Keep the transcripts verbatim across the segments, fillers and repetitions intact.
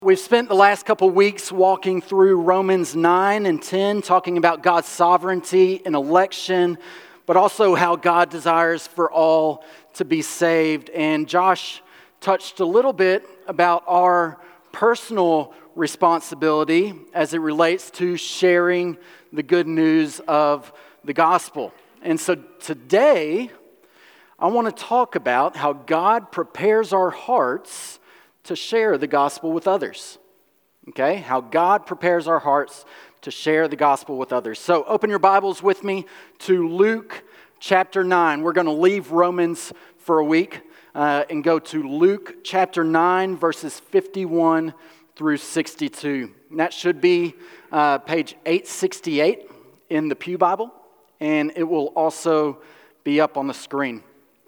We've spent the last couple weeks walking through Romans nine and ten, talking about God's sovereignty and election, but also how God desires for all to be saved. And Josh touched a little bit about our personal responsibility as it relates to sharing the good news of the gospel. And so today, I want to talk about how God prepares our hearts to share the gospel with others. Okay? How God prepares our hearts to share the gospel with others. So open your Bibles with me to Luke chapter nine. We're going to leave Romans for a week uh, and go to Luke chapter nine, verses fifty-one through sixty-two. And that should be uh, page eight sixty-eight in the Pew Bible, and it will also be up on the screen.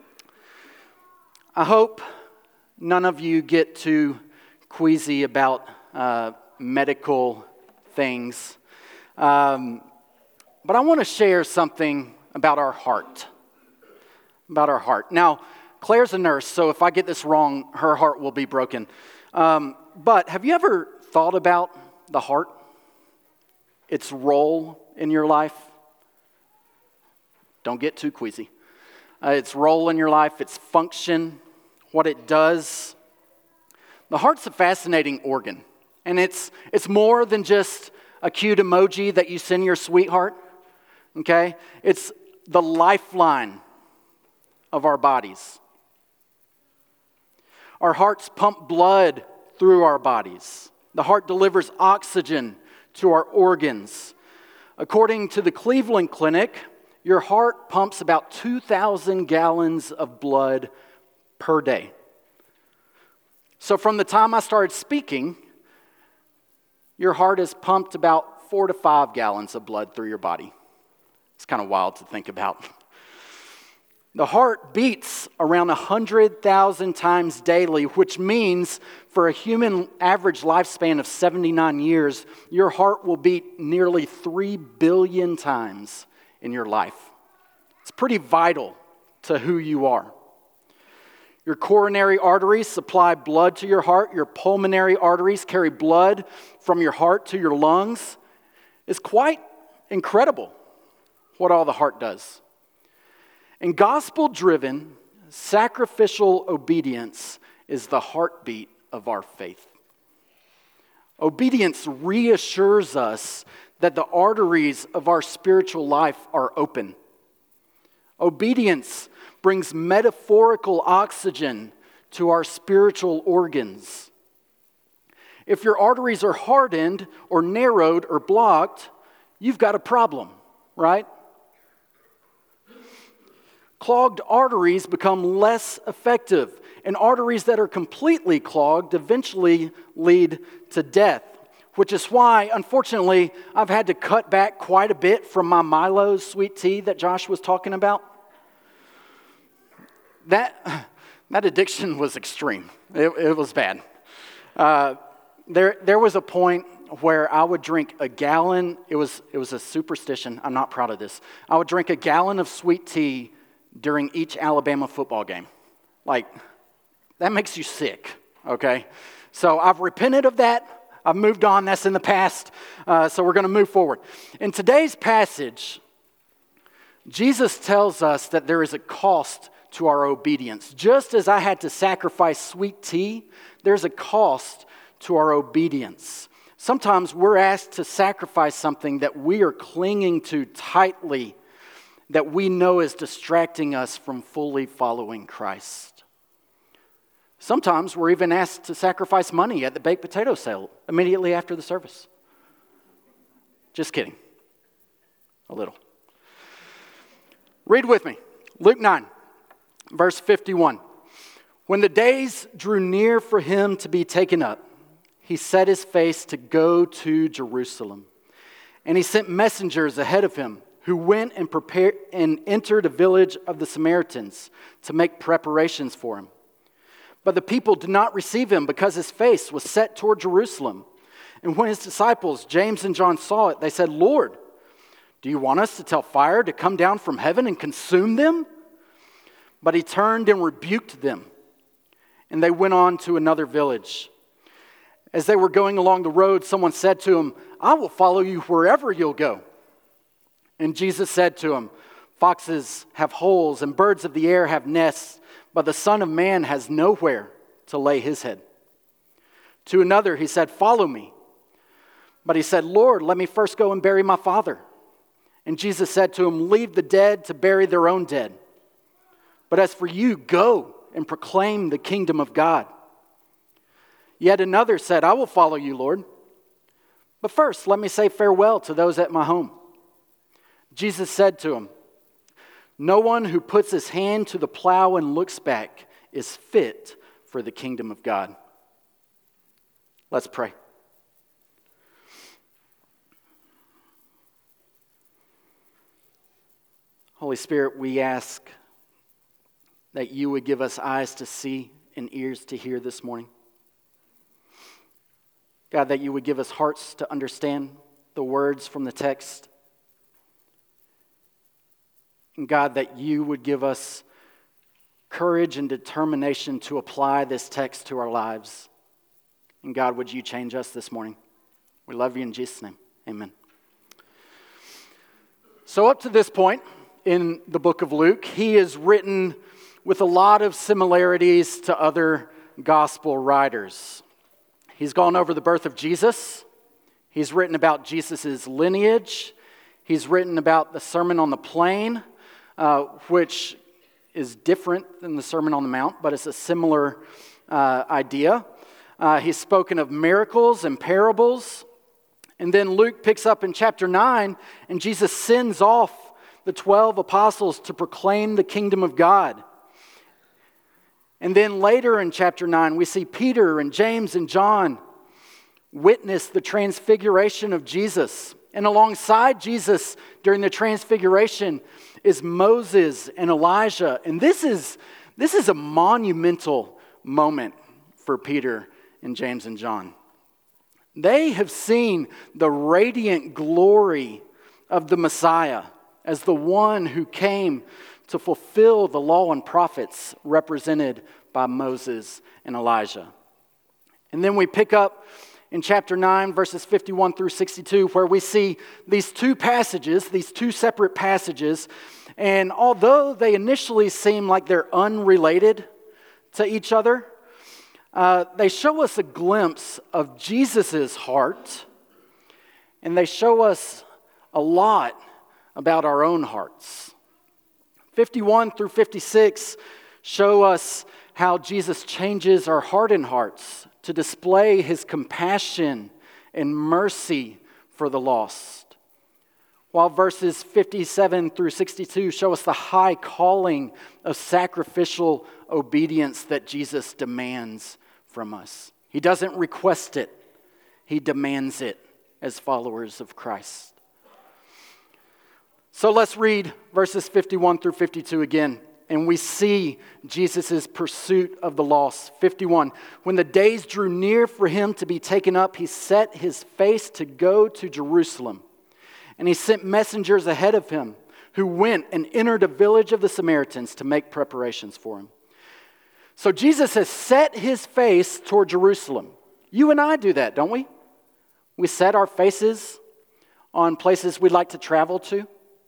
I hope none of you get too queasy about uh, medical things. Um, but I want to share something about our heart. About our heart. Now, Claire's a nurse, so if I get this wrong, her heart will be broken. Um, but have you ever thought about the heart? Its role in your life? Don't get too queasy. Uh, its role in your life, its function, what it does. The heart's a fascinating organ, and it's it's more than just a cute emoji that you send your sweetheart, okay? It's the lifeline of our bodies. Our hearts pump blood through our bodies. The heart delivers oxygen to our organs. According to the Cleveland Clinic, your heart pumps about two thousand gallons of blood per day. So from the time I started speaking, your heart has pumped about four to five gallons of blood through your body. It's kind of wild to think about. The heart beats around one hundred thousand times daily, which means for a human average lifespan of seventy-nine years, your heart will beat nearly three billion times in your life. It's pretty vital to who you are. Your coronary arteries supply blood to your heart. Your pulmonary arteries carry blood from your heart to your lungs. It's quite incredible what all the heart does. And gospel-driven, sacrificial obedience is the heartbeat of our faith. Obedience reassures us that the arteries of our spiritual life are open. Obedience brings metaphorical oxygen to our spiritual organs. If your arteries are hardened or narrowed or blocked, you've got a problem, right? Clogged arteries become less effective, and arteries that are completely clogged eventually lead to death, which is why, unfortunately, I've had to cut back quite a bit from my Milo sweet tea that Josh was talking about. That that addiction was extreme. It, it was bad. Uh, there there was a point where I would drink a gallon. It was it was a superstition. I'm not proud of this. I would drink a gallon of sweet tea during each Alabama football game. Like, that makes you sick, okay? So I've repented of that. I've moved on. That's in the past. Uh, so we're going to move forward. In today's passage, Jesus tells us that there is a cost to our obedience. Just as I had to sacrifice sweet tea, there's a cost to our obedience. Sometimes we're asked to sacrifice something that we are clinging to tightly, that we know is distracting us from fully following Christ. Sometimes we're even asked to sacrifice money at the baked potato sale immediately after the service. Just kidding. A little. Read with me. Luke nine. Verse fifty-one, when the days drew near for him to be taken up, he set his face to go to Jerusalem. And he sent messengers ahead of him who went and prepared and entered a village of the Samaritans to make preparations for him. But the people did not receive him because his face was set toward Jerusalem. And when his disciples, James and John, saw it, they said, "Lord, do you want us to tell fire to come down from heaven and consume them?" But he turned and rebuked them, and they went on to another village. As they were going along the road, someone said to him, "I will follow you wherever you'll go." And Jesus said to him, "Foxes have holes and birds of the air have nests, but the Son of Man has nowhere to lay his head." To another he said, "Follow me." But he said, "Lord, let me first go and bury my father." And Jesus said to him, "Leave the dead to bury their own dead. But as for you, go and proclaim the kingdom of God." Yet another said, "I will follow you, Lord. But first, let me say farewell to those at my home." Jesus said to him, "No one who puts his hand to the plow and looks back is fit for the kingdom of God." Let's pray. Holy Spirit, we ask that you would give us eyes to see and ears to hear this morning. God, that you would give us hearts to understand the words from the text. And God, that you would give us courage and determination to apply this text to our lives. And God, would you change us this morning? We love you in Jesus' name. Amen. So up to this point in the book of Luke, he is written with a lot of similarities to other gospel writers. He's gone over the birth of Jesus. He's written about Jesus' lineage. He's written about the Sermon on the Plain, uh, which is different than the Sermon on the Mount, but it's a similar uh, idea. Uh, he's spoken of miracles and parables. And then Luke picks up in chapter nine, and Jesus sends off the twelve apostles to proclaim the kingdom of God. And then later in chapter nine, we see Peter and James and John witness the transfiguration of Jesus. And alongside Jesus during the transfiguration is Moses and Elijah. And this is, this is a monumental moment for Peter and James and John. They have seen the radiant glory of the Messiah as the one who came to fulfill the law and prophets represented by Moses and Elijah. And then we pick up in chapter nine, verses fifty-one through sixty-two, where we see these two passages, these two separate passages, and although they initially seem like they're unrelated to each other, uh, they show us a glimpse of Jesus' heart, and they show us a lot about our own hearts. fifty-one through fifty-six show us how Jesus changes our hardened hearts to display his compassion and mercy for the lost. While verses fifty-seven through sixty-two show us the high calling of sacrificial obedience that Jesus demands from us. He doesn't request it, he demands it as followers of Christ. So let's read verses fifty-one through fifty-two again, and we see Jesus' pursuit of the lost. fifty-one, when the days drew near for him to be taken up, he set his face to go to Jerusalem. And he sent messengers ahead of him, who went and entered a village of the Samaritans to make preparations for him. So Jesus has set his face toward Jerusalem. You and I do that, don't we? We set our faces on places we'd like to travel to.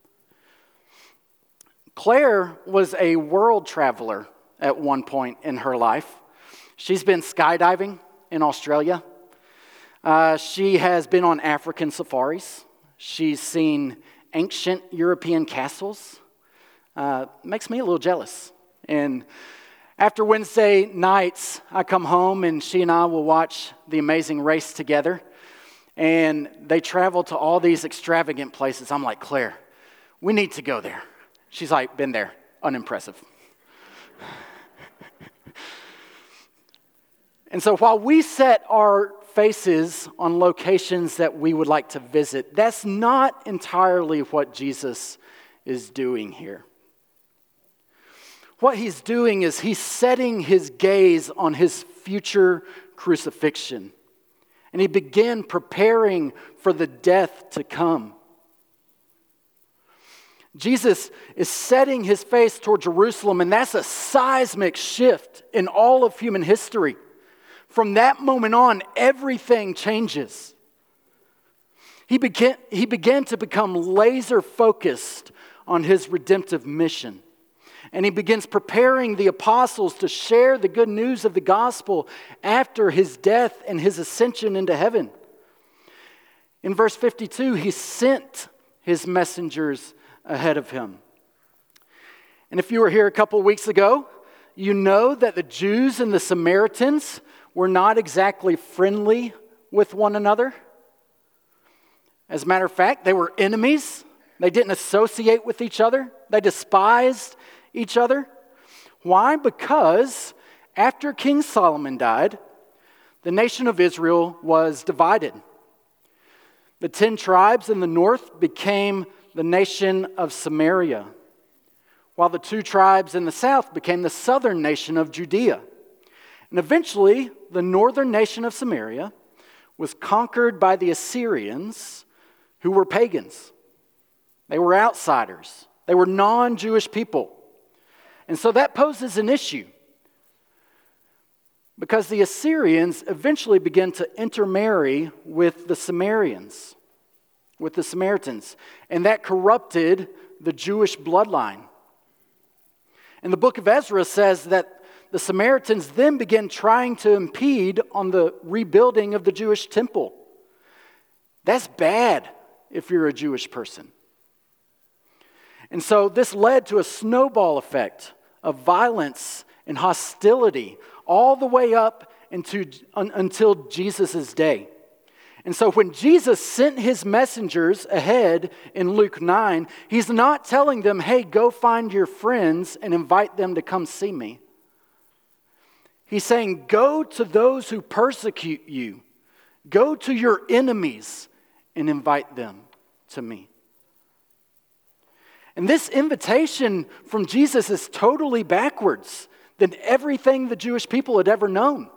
Claire was a world traveler at one point in her life. She's been skydiving in Australia. Uh, she has been on African safaris. She's seen ancient European castles. Uh, makes me a little jealous. And after Wednesday nights, I come home and she and I will watch The Amazing Race together. And they travel to all these extravagant places. I'm like, Claire, we need to go there. She's like, been there, unimpressive. And so while we set our faces on locations that we would like to visit, that's not entirely what Jesus is doing here. What he's doing is he's setting his gaze on his future crucifixion. And he began preparing for the death to come. Jesus is setting his face toward Jerusalem, and that's a seismic shift in all of human history. From that moment on, everything changes. He began, he began to become laser focused on his redemptive mission. And he begins preparing the apostles to share the good news of the gospel after his death and his ascension into heaven. In verse fifty-two, he sent his messengers ahead of him. And if you were here a couple weeks ago, you know that the Jews and the Samaritans were not exactly friendly with one another. As a matter of fact, they were enemies. They didn't associate with each other. They despised each other. Why? Because after King Solomon died, the nation of Israel was divided. The ten tribes in the north became the nation of Samaria, while the two tribes in the south became the southern nation of Judea. And eventually, the northern nation of Samaria was conquered by the Assyrians, who were pagans. They were outsiders. They were non-Jewish people. And so that poses an issue, because the Assyrians eventually began to intermarry with the Samaritans, with the Samaritans, and that corrupted the Jewish bloodline. And the book of Ezra says that the Samaritans then began trying to impede on the rebuilding of the Jewish temple. That's bad if you're a Jewish person. And so this led to a snowball effect of violence and hostility all the way up into, un, until Jesus' day. And so when Jesus sent his messengers ahead in Luke nine, he's not telling them, hey, go find your friends and invite them to come see me. He's saying, go to those who persecute you. Go to your enemies and invite them to me. And this invitation from Jesus is totally backwards than everything the Jewish people had ever known.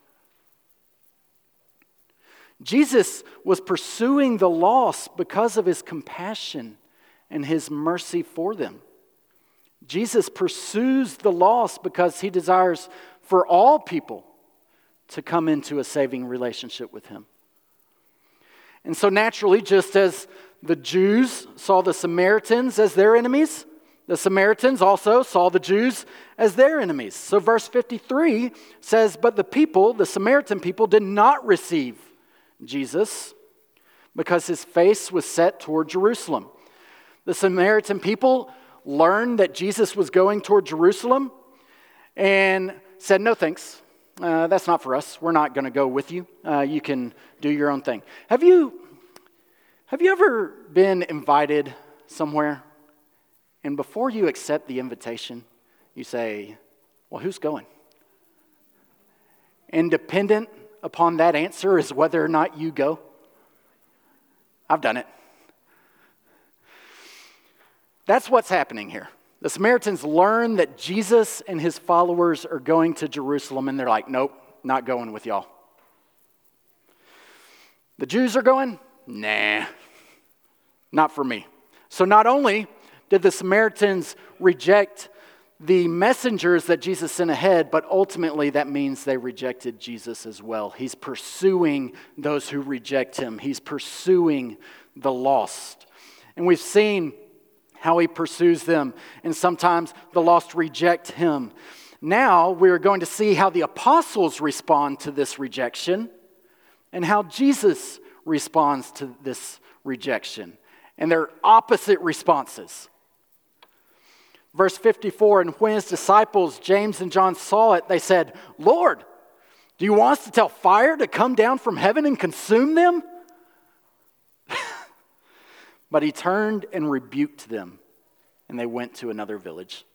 Jesus was pursuing the lost because of his compassion and his mercy for them. Jesus pursues the lost because he desires for all people to come into a saving relationship with him. And so naturally, just as the Jews saw the Samaritans as their enemies, the Samaritans also saw the Jews as their enemies. So verse fifty-three says, but the people, the Samaritan people, did not receive Jesus because his face was set toward Jerusalem. The Samaritan people learned that Jesus was going toward Jerusalem and said, no thanks, uh, that's not for us. We're not going to go with you. Uh, you can do your own thing. Have you, have you ever been invited somewhere, and before you accept the invitation, you say, well, who's going? And dependent upon that answer is whether or not you go. I've done it. That's what's happening here. The Samaritans learn that Jesus and his followers are going to Jerusalem, and they're like, nope, not going with y'all. The Jews are going? Nah, not for me. So not only did the Samaritans reject the messengers that Jesus sent ahead, but ultimately that means they rejected Jesus as well. He's pursuing those who reject him. He's pursuing the lost. And we've seen how he pursues them, and sometimes the lost reject him. Now we're going to see how the apostles respond to this rejection and how Jesus responds to this rejection, and their opposite responses. Verse fifty-four, and when his disciples, James and John, saw it, they said, Lord, do you want us to tell fire to come down from heaven and consume them? But he turned and rebuked them, and they went to another village.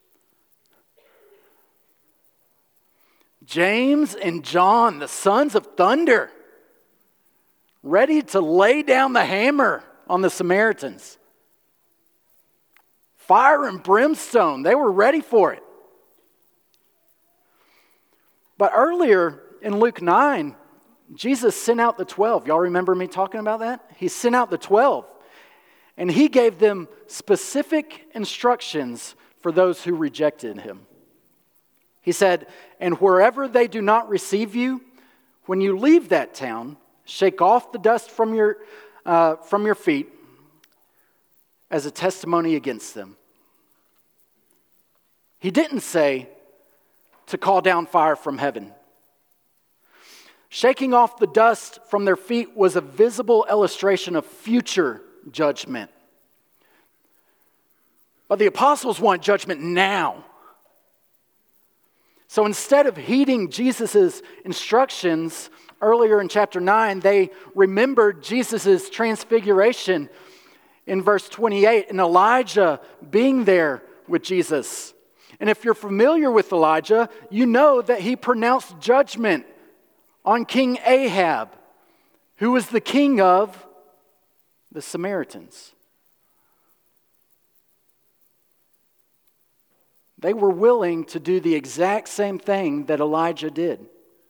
James and John, the sons of thunder, ready to lay down the hammer on the Samaritans. Fire and brimstone, they were ready for it. But earlier in Luke nine, Jesus sent out the twelve. Y'all remember me talking about that? He sent out the twelve. And he gave them specific instructions for those who rejected him. He said, and wherever they do not receive you, When you leave that town, shake off the dust from your, uh, from your feet as a testimony against them. He didn't say to call down fire from heaven. Shaking off the dust from their feet was a visible illustration of future judgment. But the apostles want judgment now. So instead of heeding Jesus' instructions earlier in chapter nine, they remembered Jesus' transfiguration in verse twenty-eight and Elijah being there with Jesus. And if you're familiar with Elijah, you know that he pronounced judgment on King Ahab, who was the king of the Samaritans. They were willing to do the exact same thing that Elijah did.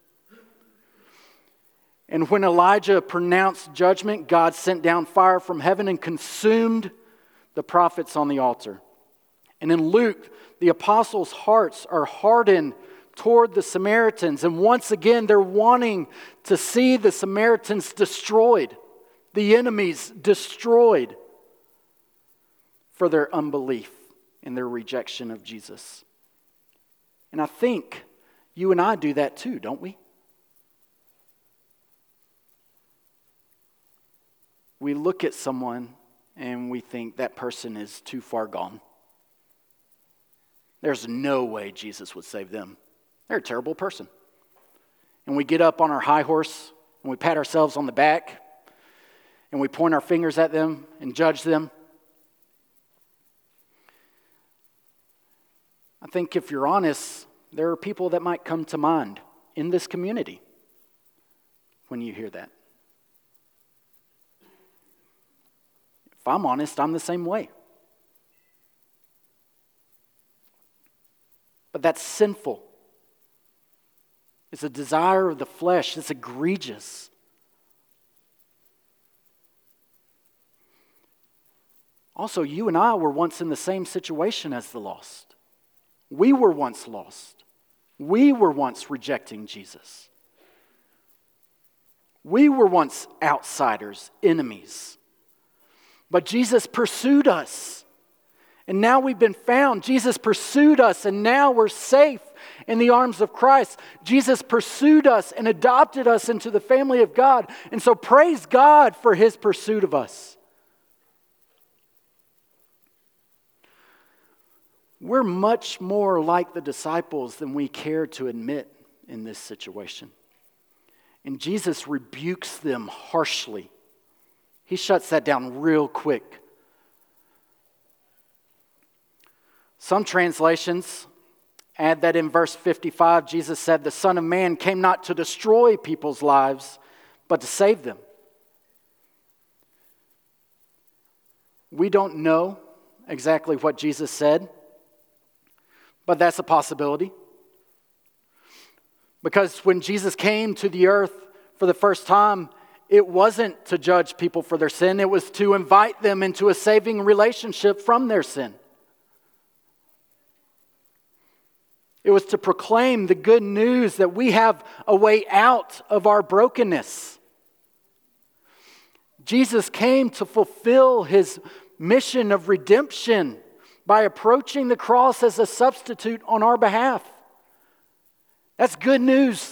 And when Elijah pronounced judgment, God sent down fire from heaven and consumed the prophets on the altar. And in Luke, the apostles' hearts are hardened toward the Samaritans. And once again, they're wanting to see the Samaritans destroyed, the enemies destroyed for their unbelief and their rejection of Jesus. And I think you and I do that too, don't we? We look at someone and we think that person is too far gone. There's no way Jesus would save them. They're a terrible person. And we get up on our high horse and we pat ourselves on the back and we point our fingers at them and judge them. I think if you're honest, there are people that might come to mind in this community when you hear that. If I'm honest, I'm the same way. But that's sinful. It's a desire of the flesh. It's egregious. Also, you and I were once in the same situation as the lost. We were once lost. We were once rejecting Jesus. We were once outsiders, enemies. But Jesus pursued us. And now we've been found. Jesus pursued us, and now we're safe in the arms of Christ. Jesus pursued us and adopted us into the family of God. And so praise God for His pursuit of us. We're much more like the disciples than we care to admit in this situation. And Jesus rebukes them harshly. He shuts that down real quick. Some translations add that in verse fifty-five, Jesus said, "The Son of Man came not to destroy people's lives, but to save them." We don't know exactly what Jesus said, but that's a possibility. Because when Jesus came to the earth for the first time, it wasn't to judge people for their sin. It was to invite them into a saving relationship from their sin. It was to proclaim the good news that we have a way out of our brokenness. Jesus came to fulfill His mission of redemption by approaching the cross as a substitute on our behalf. That's good news.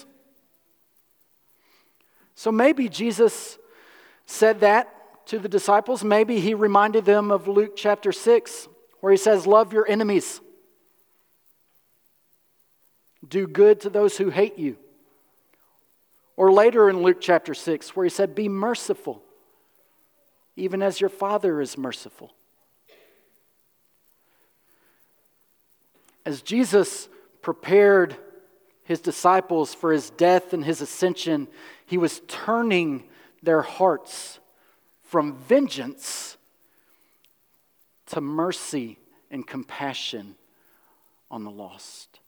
So maybe Jesus said that to the disciples. Maybe He reminded them of Luke chapter six, where He says, "Love your enemies. Do good to those who hate you." Or later in Luke chapter six, where He said, "Be merciful, even as your Father is merciful." As Jesus prepared His disciples for His death and His ascension, He was turning their hearts from vengeance to mercy and compassion on the lost.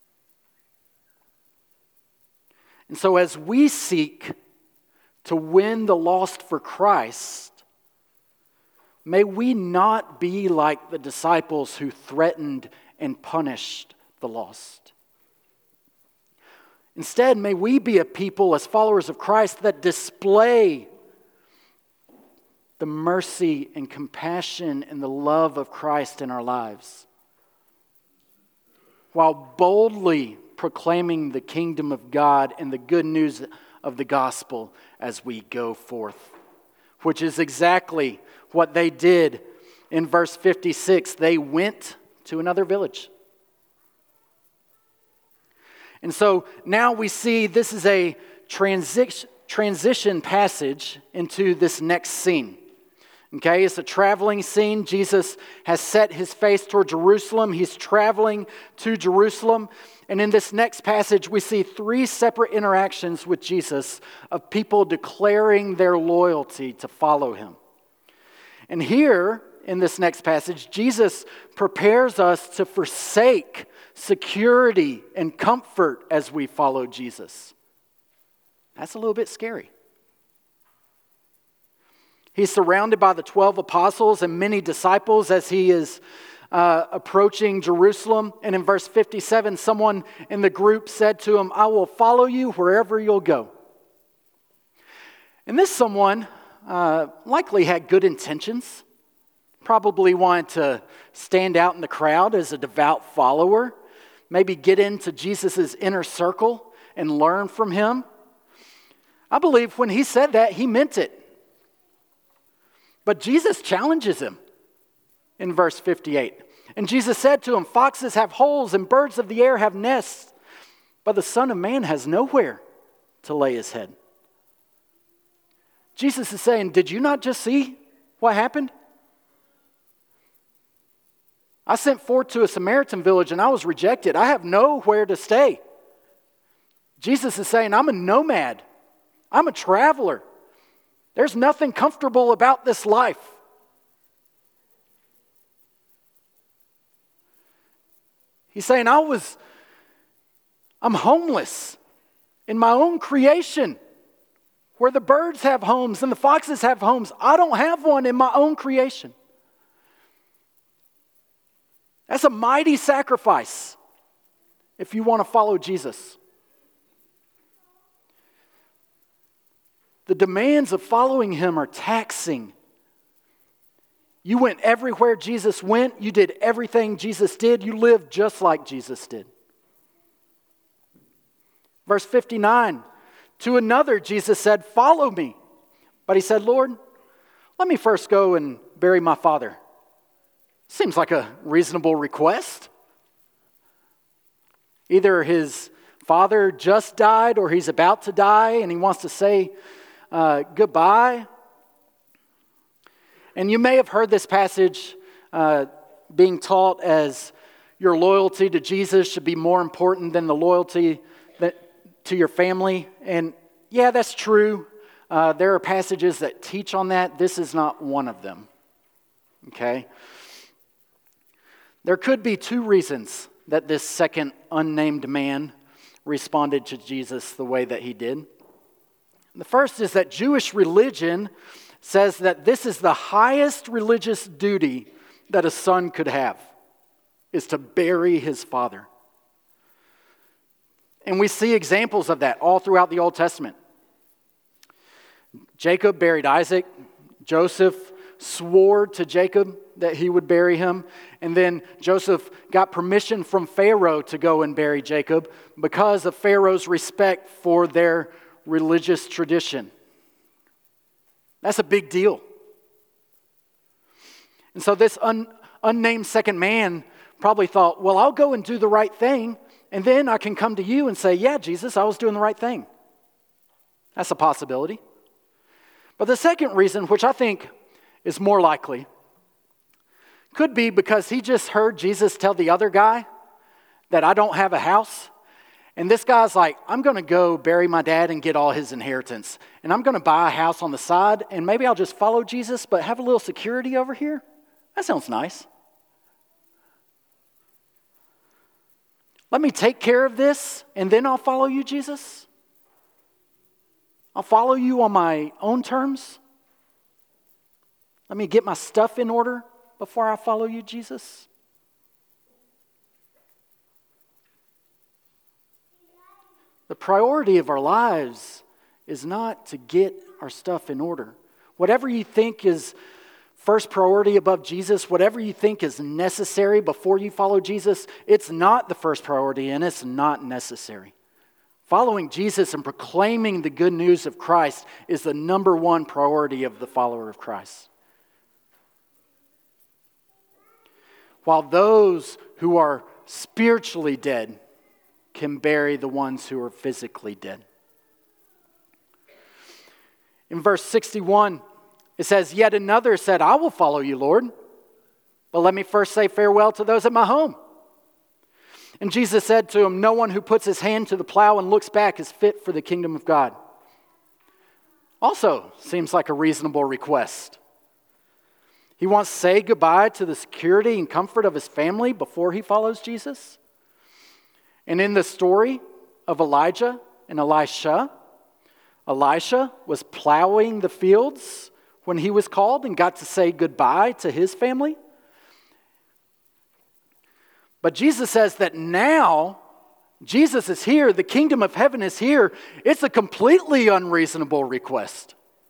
And so as we seek to win the lost for Christ, may we not be like the disciples who threatened and punished the lost. Instead, may we be a people as followers of Christ that display the mercy and compassion and the love of Christ in our lives, while boldly proclaiming the kingdom of God and the good news of the gospel as we go forth, which is exactly what they did in verse fifty-six. They went to another village. And so now we see this is a transition transition passage into this next scene. Okay, it's a traveling scene. Jesus has set his face toward Jerusalem. He's traveling to Jerusalem. And in this next passage, we see three separate interactions with Jesus of people declaring their loyalty to follow him. And here, in this next passage, Jesus prepares us to forsake security and comfort as we follow Jesus. That's a little bit scary. He's surrounded by the twelve apostles and many disciples as he is uh, approaching Jerusalem. And in verse fifty-seven, someone in the group said to him, "I will follow you wherever you'll go." And this someone uh, likely had good intentions, probably wanted to stand out in the crowd as a devout follower, maybe get into Jesus' inner circle and learn from him. I believe when he said that, he meant it. But Jesus challenges him in verse fifty-eight. And Jesus said to him, "Foxes have holes and birds of the air have nests, but the Son of Man has nowhere to lay his head." Jesus is saying, did you not just see what happened? I sent forth to a Samaritan village and I was rejected. I have nowhere to stay. Jesus is saying, I'm a nomad. I'm a traveler. There's nothing comfortable about this life. He's saying, I was, I'm homeless in my own creation, where the birds have homes and the foxes have homes. I don't have one in my own creation. That's a mighty sacrifice if you want to follow Jesus. The demands of following him are taxing. You went everywhere Jesus went. You did everything Jesus did. You lived just like Jesus did. Verse fifty-nine, to another Jesus said, "Follow me." But he said, "Lord, let me first go and bury my father." Seems like a reasonable request. Either his father just died or he's about to die and he wants to say uh, goodbye. And you may have heard this passage uh, being taught as your loyalty to Jesus should be more important than the loyalty that, to your family. And yeah, that's true. Uh, there are passages that teach on that. This is not one of them. Okay? There could be two reasons that this second unnamed man responded to Jesus the way that he did. The first is that Jewish religion says that this is the highest religious duty that a son could have, is to bury his father. And we see examples of that all throughout the Old Testament. Jacob buried Isaac. Joseph swore to Jacob that he would bury him. And then Joseph got permission from Pharaoh to go and bury Jacob because of Pharaoh's respect for their religious tradition. That's a big deal. And so this un, unnamed second man probably thought, well, I'll go and do the right thing, and then I can come to you and say, yeah, Jesus, I was doing the right thing. That's a possibility. But the second reason, which I think is more likely, could be because he just heard Jesus tell the other guy that I don't have a house. And this guy's like, I'm going to go bury my dad and get all his inheritance. And I'm going to buy a house on the side, and maybe I'll just follow Jesus, but have a little security over here. That sounds nice. Let me take care of this, and then I'll follow you, Jesus. I'll follow you on my own terms. Let me get my stuff in order before I follow you, Jesus. The priority of our lives is not to get our stuff in order. Whatever you think is first priority above Jesus, whatever you think is necessary before you follow Jesus, it's not the first priority and it's not necessary. Following Jesus and proclaiming the good news of Christ is the number one priority of the follower of Christ. While those who are spiritually dead can bury the ones who are physically dead. In verse sixty-one, it says, "Yet another said, 'I will follow you, Lord, but let me first say farewell to those at my home.' And Jesus said to him, 'No one who puts his hand to the plow and looks back is fit for the kingdom of God.'" Also seems like a reasonable request. He wants to say goodbye to the security and comfort of his family before he follows Jesus. And in the story of Elijah and Elisha, Elisha was plowing the fields when he was called and got to say goodbye to his family. But Jesus says that now, Jesus is here, the kingdom of heaven is here. It's a completely unreasonable request.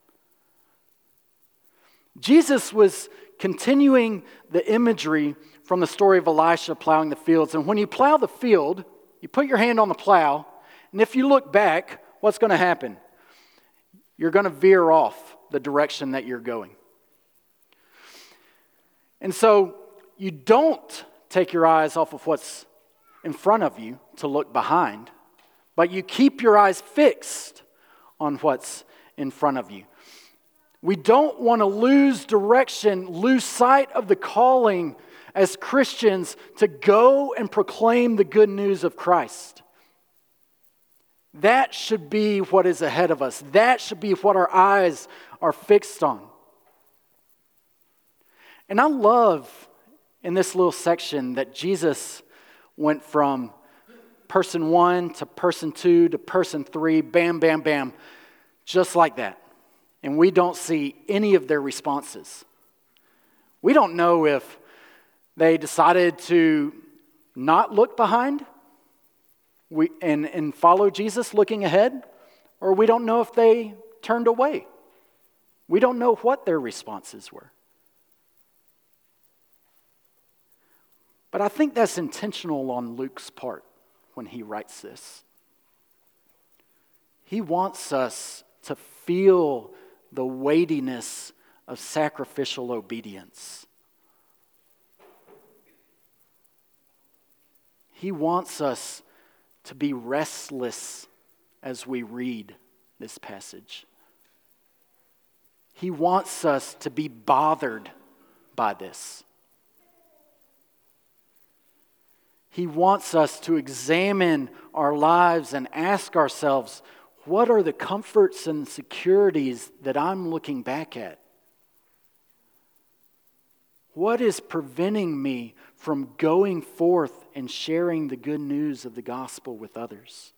Jesus was continuing the imagery from the story of Elisha plowing the fields. And when you plow the field, you put your hand on the plow, and if you look back, what's going to happen? You're going to veer off the direction that you're going. And so you don't take your eyes off of what's in front of you to look behind, but you keep your eyes fixed on what's in front of you. We don't want to lose direction, lose sight of the calling as Christians to go and proclaim the good news of Christ. That should be what is ahead of us. That should be what our eyes are fixed on. And I love in this little section that Jesus went from person one to person two to person three, bam, bam, bam, just like that. And we don't see any of their responses. We don't know if they decided to not look behind we, and, and follow Jesus looking ahead, or we don't know if they turned away. We don't know what their responses were. But I think that's intentional on Luke's part when he writes this. He wants us to feel the weightiness of sacrificial obedience. He wants us to be restless as we read this passage. He wants us to be bothered by this. He wants us to examine our lives and ask ourselves, what are the comforts and securities that I'm looking back at? What is preventing me from going forth and sharing the good news of the gospel with others?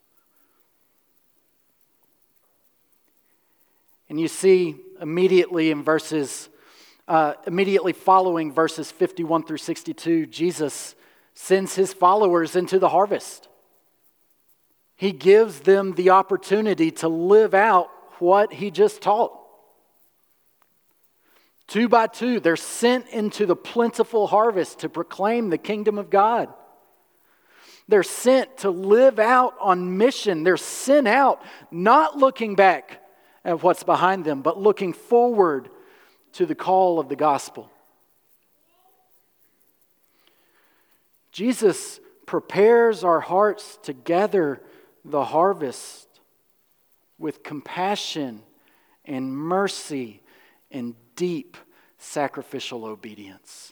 And you see immediately in verses, uh, immediately following verses fifty-one through sixty-two, Jesus sends his followers into the harvest. He gives them the opportunity to live out what he just taught. Two by two, they're sent into the plentiful harvest to proclaim the kingdom of God. They're sent to live out on mission. They're sent out not looking back at what's behind them, but looking forward to the call of the gospel. Jesus prepares our hearts to gather the harvest with compassion and mercy and deep sacrificial obedience.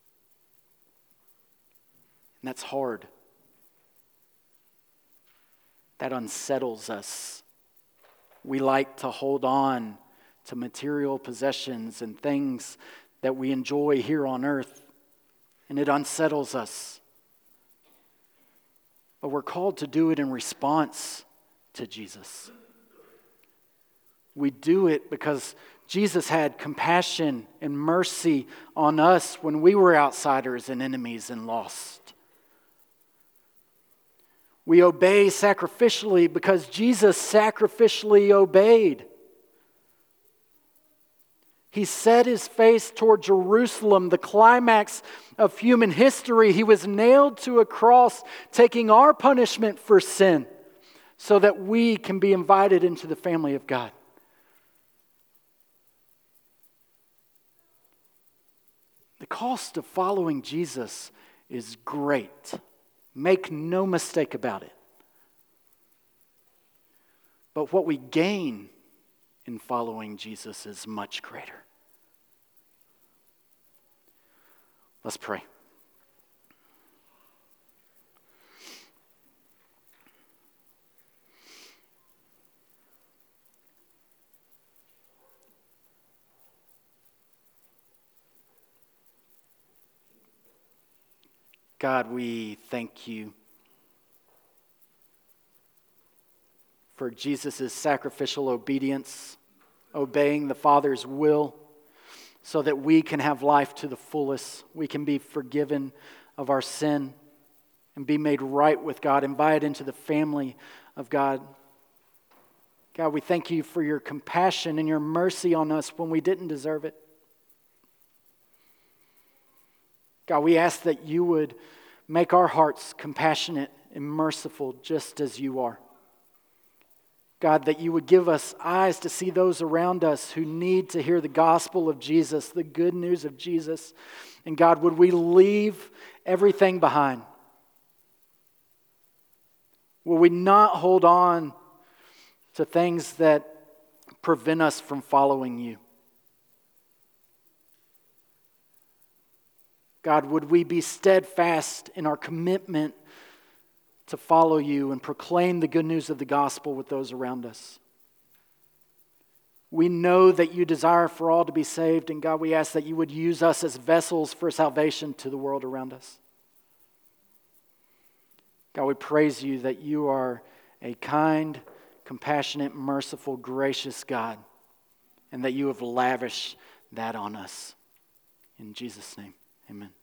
And that's hard. That unsettles us. We like to hold on to material possessions and things that we enjoy here on earth, and it unsettles us. But we're called to do it in response to Jesus. We do it because Jesus had compassion and mercy on us when we were outsiders and enemies and lost. We obey sacrificially because Jesus sacrificially obeyed. He set his face toward Jerusalem, the climax of human history. He was nailed to a cross, taking our punishment for sin, so that we can be invited into the family of God. The cost of following Jesus is great. Make no mistake about it. But what we gain in following Jesus is much greater. Let's pray. God, we thank you for Jesus' sacrificial obedience, obeying the Father's will, so that we can have life to the fullest. We can be forgiven of our sin and be made right with God, invited into the family of God. God, we thank you for your compassion and your mercy on us when we didn't deserve it. God, we ask that you would make our hearts compassionate and merciful just as you are. God, that you would give us eyes to see those around us who need to hear the gospel of Jesus, the good news of Jesus. And God, would we leave everything behind? Will we not hold on to things that prevent us from following you? God, would we be steadfast in our commitment to follow you and proclaim the good news of the gospel with those around us? We know that you desire for all to be saved, and God, we ask that you would use us as vessels for salvation to the world around us. God, we praise you that you are a kind, compassionate, merciful, gracious God, and that you have lavished that on us. In Jesus' name, amen.